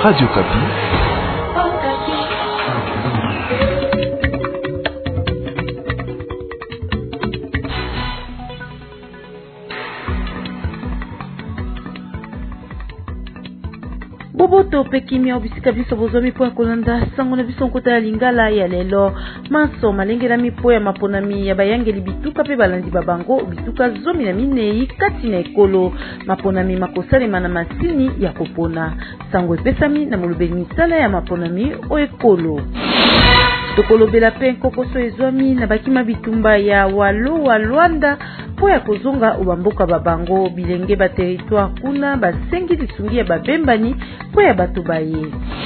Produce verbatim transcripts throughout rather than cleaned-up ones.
Radio Kapi. Boboto pekimia obisika biso bozomi po kolanda sango na biso nkota ya lingala ya lelo maso malengela mipo ya maponami ya bayangeli bituka pe balandi babango bituka zomi na minei kati na ekolo maponami makosalema na masini ya kopona sango epesami na molobeli misala ya maponami o ekolo. Tokolobela pe nkokoso ezwami na bakima bitumba ya walo wa Luanda po ya kozonga obamboka babango bilenge ba territoire kuna basengi lisungi ya babembani po ya bato baye.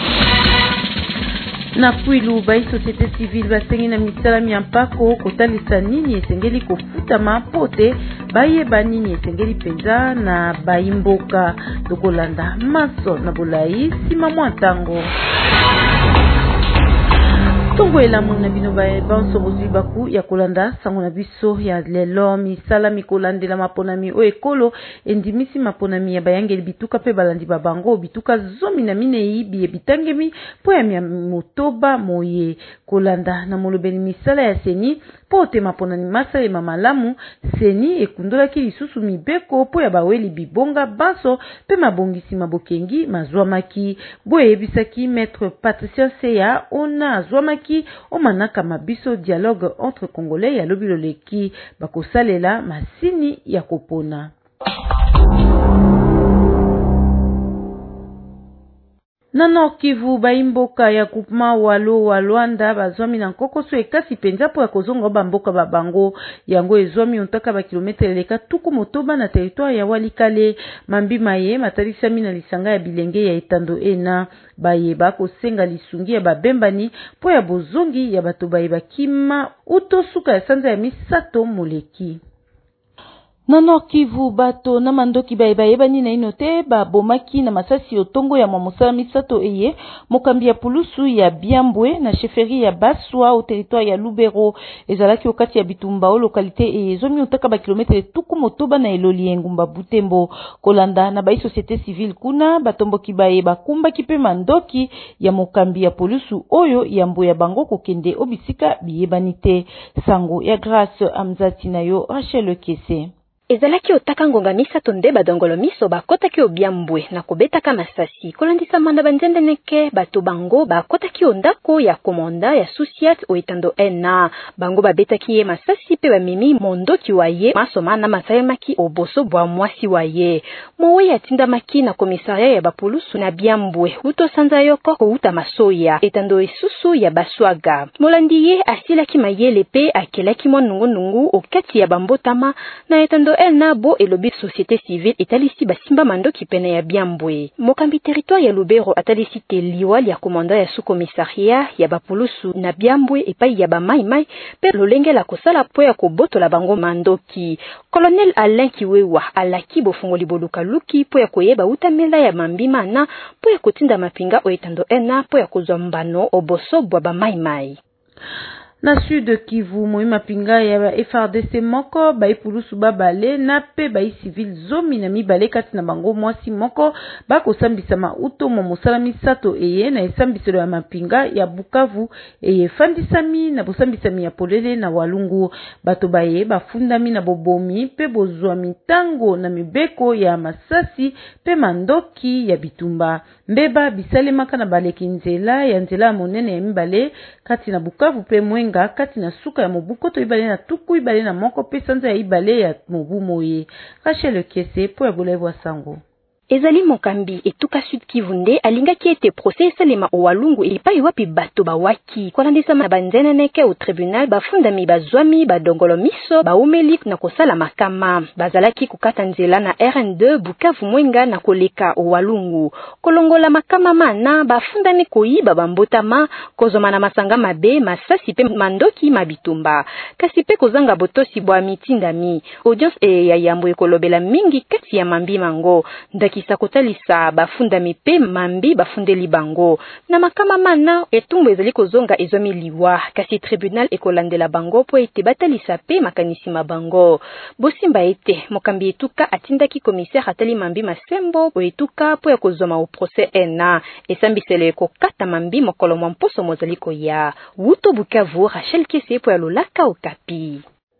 Na Kwilu bai société civile basengi na misala miampako kotalisa nini esengeli kofutama pote baye banini esengeli penza na baimboka tokolanda maso na bolai sima mwantango. Tongo elamu na bino bae banso bozwi baku ya kolanda sango na biso ya lelo misala mikolandela maponami o ekolo endimisi maponami ya bayangeli bituka pe balandi babango bituka zomi na minei biye bitangemi po ya motoba moye kolanda na molobeli misala ya seni po te maponani masale mamalamu seni ekundolaki lisusu mibeko po ya baweli bibonga banso pe mabongisi mabokengi mazwamaki boye ebisaki maître Patricia Seya ona azwamaki o manaka mabiso dialogue entre congolais ya lobi loleki bakosalela masini ya kopona. Nano Kivu baimboka ya kupma walo wa Luanda bazwami na nkokoso ekasi penza po ya kozonga bamboka babango yango ezwami ontaka ba kilometre leka tuku motoba na territoire ya Walikale mambi maye matalisami na lisanga ya bilenge ya etando ena baye bakosenga lisungi ya babembani po ya bozongi ya bato baye bakima uto suka ya sanza ya misato moleki. Nano Kivu bato na mandoki baye baye bani na inote ba bomaki na masasi otongo ya mamosala misato eye mokambi ya pulusu ya Biambwe na chefferie ya Baswa au territoire ya Lubero ezalaki okati ya bitumba o localité eye zomi otaka ba kilometre tuku motoba na eloli engumba Butembo kolanda na bai société civile kuna batomboki baye bakumba kipe mandoki ya mokambi ya pulusu oyo ya mbo ya bango kokende obisika biyebanite sango ya Grâce Amzati na yo Rachel Kese. Ezalaki otaka ngonga misato nde badongolo miso bakotaki obiambwe na kobetaka masasi kolandisa manda banzende neke bato bango bakotaki ondako ya komanda ya Susiat oetando ena bango babetaki ye masasi pe bamemi mondoki waye masoma na masayemaki oboso bwa mwasi waye mowe atindamaki na komisaria ya bapulusu na Biambwe uto sanza yoko kouta masoya etando esusu ya Baswaga molandi ye asilaki mayele pe akelaki monungu nungu okati ya bambotama na etando ena bo elobi société civile etalisi basimba mandoki pene ya Biambwe mokambi territoire ya Lubero atalisi te liwali ya komanda ya sous-commissariat ya bapulusu na Biambwe epai ya bamai mai pe lolenge la kosala po ya kobotola bango mandoki colonel Alain Kiwewa alaki bofungoli boluka luki po ya koyeba utamela ya mambima na po ya kotinda mapinga oetando ena po ya kozwa mbano oboso bwa bamai mai. Na sud Kivu moima pinga ya F R D C moko bai pulusu babale na pe bai civil zomi na mibale kati na bango mwasi moko bako sambisa mauto momosala misato eye na esambiselo ya mapinga ya Bukavu eye fandisami na bosambisami ya polele na Walungu bato baye bafundami na bobomi pe bozwa mitango na mibeko ya masasi pe mandoki ya bitumba mbeba bisalemaka na baleki nzela ya nzela monene ya mibale kati na Bukavu pe mwenga kati na suka ya mobukoto ibale na tuku ibale na moko pe sanza ya ibale ya mobu moye. Rachel Kese po ya bolevo sango. Ezali mokambi etuka sud Kivu nde alingaki ete procès salema o Walungu epai wapi bato bawaki kolandisa na banzene neke au tribunal bafundami bazwami badongolo miso baumelik na kosala makama bazalaki kukata nzela na R N deux Bukavu mwenga na koleka o Walungu kolongola makama mana bafundami koyiba bambotama kozoma na masanga mabe masasi pe mandoki mabitumba kasi pe kozanga botosi bwa mitindami audience e ya yambo ekolobela mingi kati ya mambi mango ndaki kolekisa kotalisa bafunda mipe mambi bafundeli bango na makama mana etumbu ezali kozonga ezomi liwa kasi tribunal ekolandela bango po ete batalisa pe makanisi mabango bosimba ete mokambi etuka atindaki commissaire atali mambi masembo po etuka po ya kozoma au procès ena esambisele kokata mambi mokolo mwa mposo mozali koya wuto Bukavu Rachel Kese po ya Lolaka Okapi.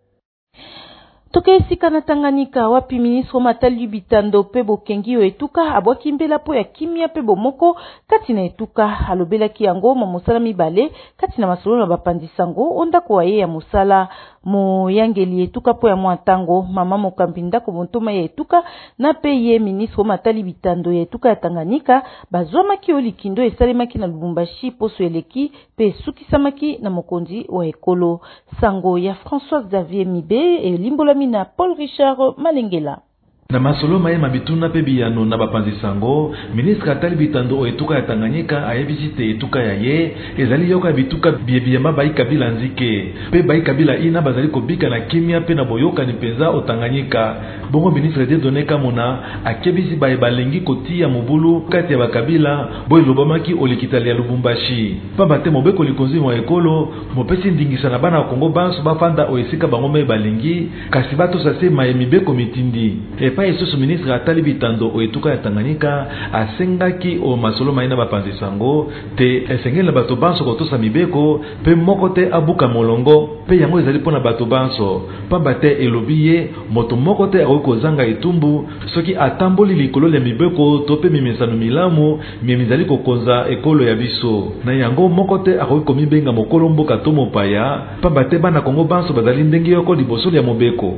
Toke esika na Tanganyika wapi ministre Matali Bitando pe bokengi etuka abwaki mbela po ya kimia pe bomoko kati na etuka alobelaki yango mo mosala mibale kati na masolo na bapandisango onda ko ye ya mosala mo yangeli etuka po ya mwantango mama mokambi ndako bontoma ya etuka na pe ye ministre Matali Bitando ya etuka ya Tanganyika bazwamaki olikindo esalemaki na Lubumbashi poso eleki pe sukisamaki na mokonzi wa ekolo sango ya François Xavier Mibe e limbolami na Paul Richard Malengela. Na masolo maye mabituna pe biyano na bapanzi sango ministre Atali Bitando etuka ya Tanganyika ayebisite etuka ya ye ezali yoka bituka biebiyama bai kabila nzike pe bai kabila ina bazali kobika na kimia pe na boyoka ni penza o Tanganyika bongo ministre de doneka mona akebisi bai balengi kotia mobulu kati ya bakabila boy lobamaki olikitali ya Lubumbashi pamba te mobeko likonzi mo ekolo mopesi ndingisa na bana Kongo banso bafanda o esika bango me balengi kasi bato sase maye mibeko mitindi e pa esusu ministre Atali Bitando o etuka ya Tanganyika asengaki o masolo maina bapanzi sango te esengela bato banso kotosa mibeko pe moko te abuka molongo pe yango ezali pona bato banso pamba te elobiye moto moko te akozanga etumbu soki atamboli likolo ya mibeko to pe mimesano milamu mimizali kokonza ekolo ya biso na yango moko te akokomibenga mokolo mboka to mopaya pamba te bana Kongo banso bazali ndenge yoko liboso ya mobeko.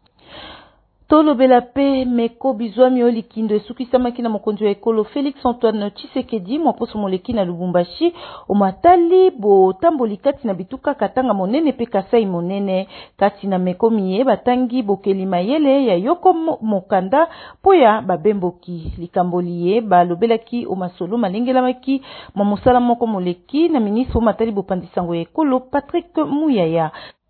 Tolo bela pe meko bizwami olikindo esukisamaki na mokonzi wa ekolo Félix Antoine Tshisekedi mwaposo moleki na Lubumbashi omatali bo tamboli kati na bituka katanga monene pe Kasai monene kati na meko miye batangi bokeli mayele ya yoko mokanda po ya babemboki likamboliye balobelaki omasolo malengelamaki mwa mosala moko moleki na ministre omatali bopandisango ya ekolo Patrick Muyaya.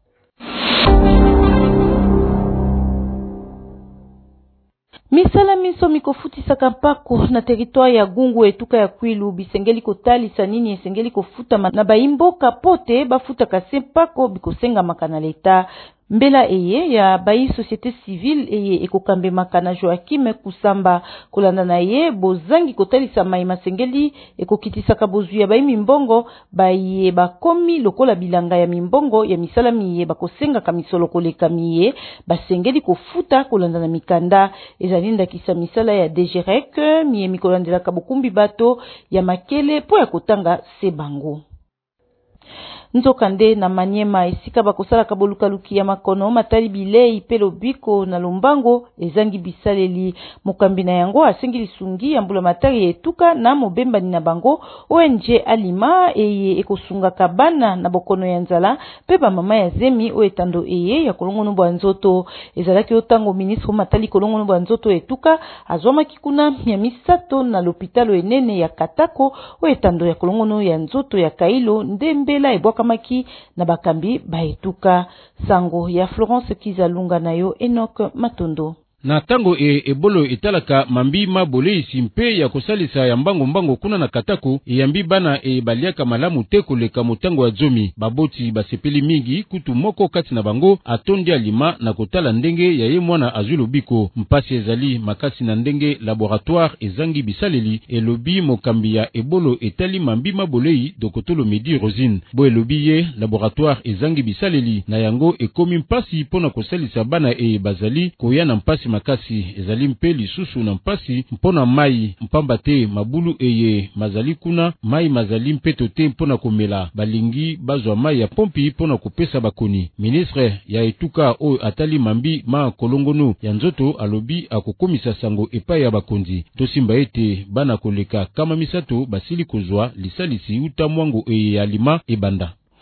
Misala miso mikofutisaka mpako na territoire ya Gungu etuka ya Kwilu bisengeli kotalisa nini esengeli kofuta na baimboka pote bafuta kase mpako bikosenga makana leta mbela eye ya bayi société civile eye ekokambe makana Joachim Kusamba kolanda na ye bozangi kotalisa mai masengeli ekokitisaka bozu ya bayi mimbongo baye bakomi lokola bilanga ya mimbongo ya misala miye bakosenga kamisolo koleka miye basengeli kofuta kolanda na mikanda ezalinda kisa misala ya D G R E C miye mikolandela kabukumbi bato ya makele po ya kotanga sebango. Nzokande na Maniema esika bakosala kaboluka luki ya makono matali bilei pelo biko na lombango ezangi bisaleli mokambi na yango asengili sungi ya mbula matari etuka na mobemba ni na bango O N G Alima eye ekosunga kabana na bokono ya nzala pe ba mama ya zemi o etando eye ya kolongono bwa nzoto ezalaki otango ministre matali kolongono bwa nzoto etuka azwama kikuna ya misato na lopitalo enene ya Katako o etando ya kolongono ya nzoto ya Kailo ndembela ebwaka maki na bakambi baetuka sango ya Florence Kizalunga nayo Enoch Matondo. Na tango e ebolo etalaka mambi mabole isimpe ya kosalisa ya mbango mbango kuna na Katako eyambi bana e baliaka malamu te koleka motango ya zomi baboti basepeli mingi kutu moko kati na bango atondi alima na kotala ndenge ya ye mwana azulu biko mpasi ezali makasi na ndenge laboratoire ezangi bisaleli elobi mokambi ya ebolo etali mambi mabolei dokotolo Medi Rosine bo elobi ye laboratoire ezangi bisaleli na yango ekomi mpasi pona kosalisa bana e bazali koya na mpasi makasi ezali mpe lisusu na mpasi mpona mai mpamba te mabulu eye mazali kuna mai mazali mpeto te mpona komela balingi bazwa mai ya pompi mpona kopesa bakoni. Ministre ya etuka oyo atali mambi ma kolongono ya nzoto alobi akokomisa sango epai ya bakonzi tosimba ete bana koleka kama misato basili kozwa lisalisi uta mwango eye alima ebanda.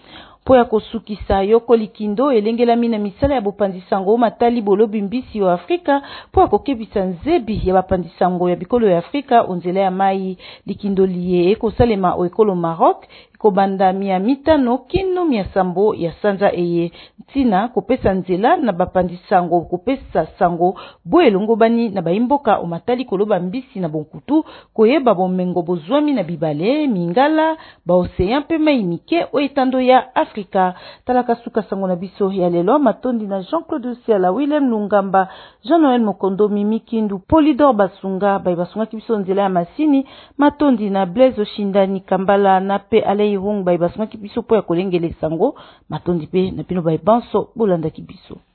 po ya kosukisa yoko likindo elengelami na misala ya bopanzisango matali bolobi mbisi wa Afrika po ya kokebisa nzebi ya bapanzisango ya bikolo ya Afrika onzela ya mai. Likindo liye ekosalema o ekolo Maroc kobanda mia mitano kino mia sambo ya sanza eye ntina kopesa nzela na bapanzisango kopesa sango bo elongo bani na baimboka o matali koloba mbisi na bonkutu koyeba bomengo bozwami na bibale mingala ba ocean pe mai mike o etando ya Afrika. Talaka suka sango na biso ya lelo matondi na Jean-Claude Siala, Willem Lungamba, Jean-Noël Mokondo, Mimi Kindu, Polydor Basunga, bai basunga kibiso nzela ya masini, matondi na Blaise Oshindani Kambala na pe Alei Hung bai basunga kibiso po ya kolengele sango, matondi pe na pino bai banso bolanda kibiso.